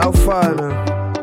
How far now?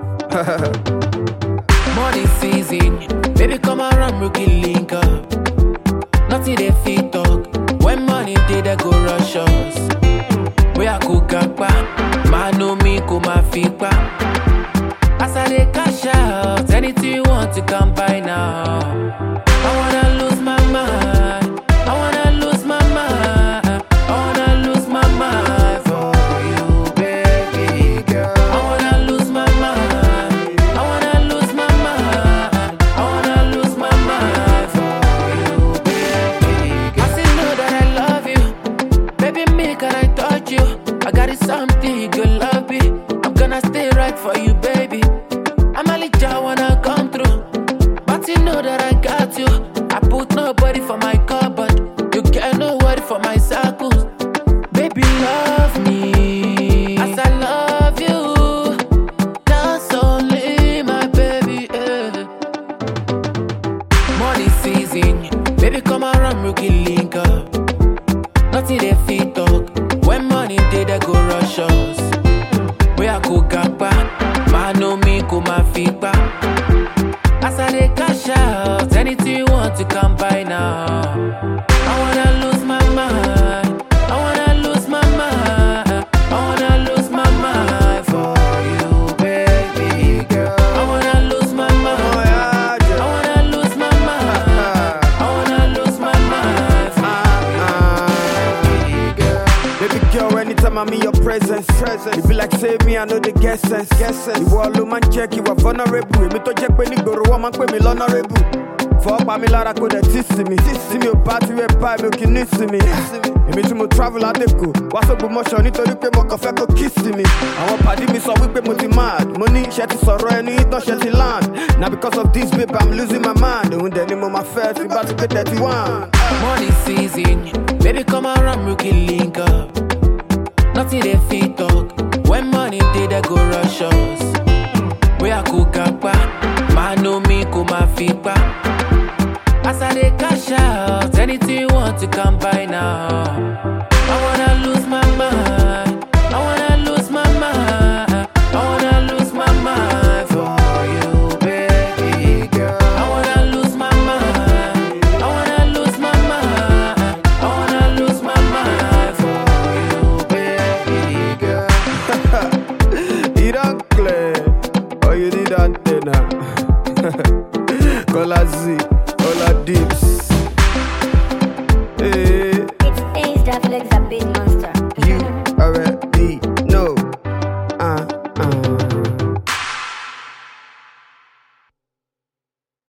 Money season, baby come around, we can link up. Nothing they fit talk. When money dey, they go rush us. We a cook up, man know me go my feet back. As I dey cash out, anything you want to come by now. I wanna lose my mind. I wanna lose my mind. I wanna lose my mind for you, baby girl. I wanna lose my mind. I wanna lose my mind. I wanna lose my mind for you, baby girl. I still know that I love you, baby. Me can I touch you? I got it something you could love me. I'm gonna stay right for you, baby. I'm a little wanna come through, but you know that I got you. I put nobody for my cupboard. You get nobody for my circles. Baby, love me as I love you. That's only my baby. Money season, baby, come around, we can link up. Nothing they fit talk. When money dey, they go rush us. We a cook up, man know me go my feet back. As I dey cash out, anything you want to come by now. I wanna lose my mind. I wanna lose my mind. I wanna lose my mind for you, baby girl. I wanna lose my mind. I wanna lose my mind. I wanna lose my mind for you, baby girl. Baby girl, anytime I'm in your presence, you be like save me, I know the guess sense. You were low man check, you were vulnerable. Me to check when you go to woman, me l'honorable. For up me lara ko de tease me. See me party we pie, me can miss me. Me to mo travel out the go. What's up motion? Nítorí pé mo kàn fẹ́ kó kiss me. Àwọn pàdé mi sọ wípé mo ti mad. Mo ní ṣe ti sọ̀rọ̀ ẹnu ìtàn ṣe ti land. Now because of this babe, I'm losing my mind. Òun dẹ̀ ni mo máa fẹ́ tí bá ti pé 31. Money season, baby come around, we can link up. Nothing they fit talk. When money dey, they go rush us. We a cook up, man know me go my feet back. As I dey cash out, anything you want to come by now. I wanna lose my mind. I wanna lose my mind. I wanna lose my mind for you, baby girl. I wanna lose my mind. I wanna lose my mind. I wanna lose my mind for you, baby girl. You don't clear, or you need antenna. Call a Z, all a dips.